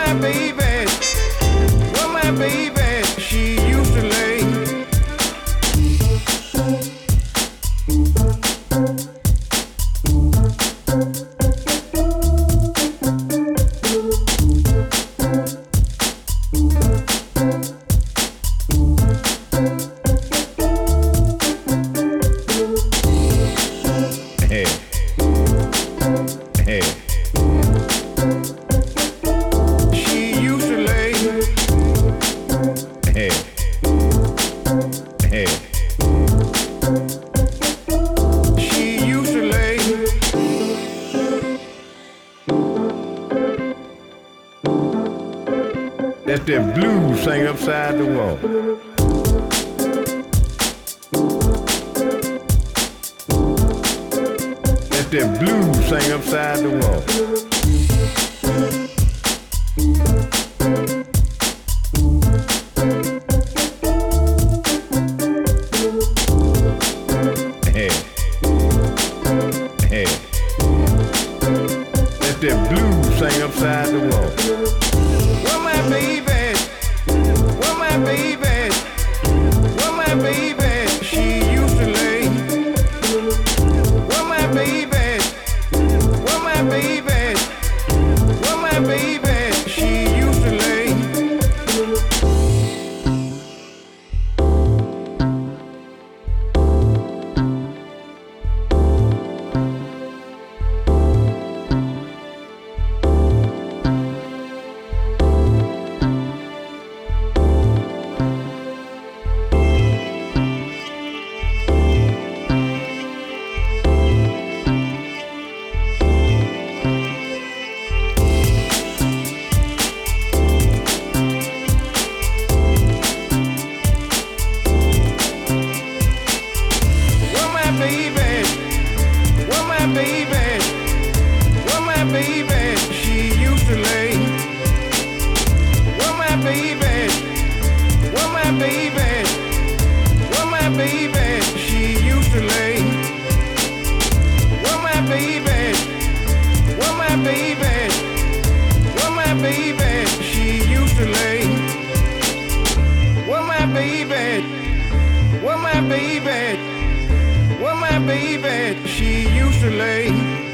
my baby, well, my baby, she used to lay. That's that blues sang upside the wall. That's that blues sang upside the wall. That's that blues sang upside the wall. Well, my baby, well, my baby, well, my baby, she used to lay. Well, my baby, well, my baby, well, my baby, she used to lay. Baby, she used to lay. Well, my baby, well, my baby, well, my baby, she used to lay. Well, my baby, well, my baby, well, my baby, she used to lay. Well, my baby, well, my baby, well, my baby, she used to lay.